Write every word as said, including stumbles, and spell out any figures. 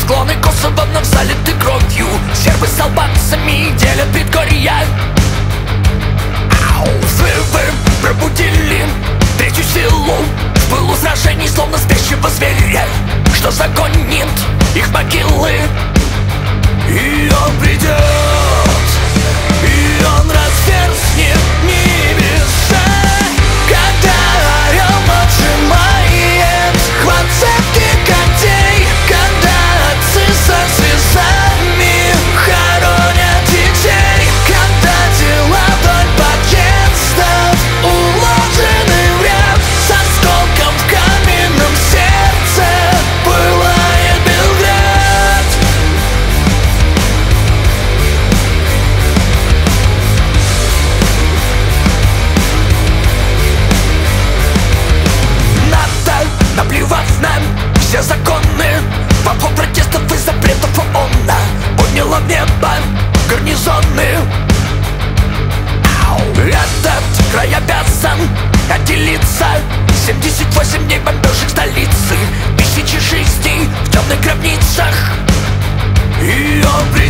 Склоны Косово вновь залиты кровью. Сербы с албанцами делят предгорья. Взрывы пробудили третью силу в пылу сражений, словно спящего зверя, что загонит их могилы. И он придет, и он разверзнет небеса, когда орел поджимает хват цепких когтей, когда отцы со слезами хоронят детей, когда тела вдоль подъездов уложены в ряд с осколком в каменном сердце пылает Белград. Надо наплевать на все законы, в обход протестов и запретов ООН подняла в небо гарнизоны. Этот край обязан отделиться. Семьдесят восемь дней бомбежек столицы, тысячи жизней в темных гробницах. И он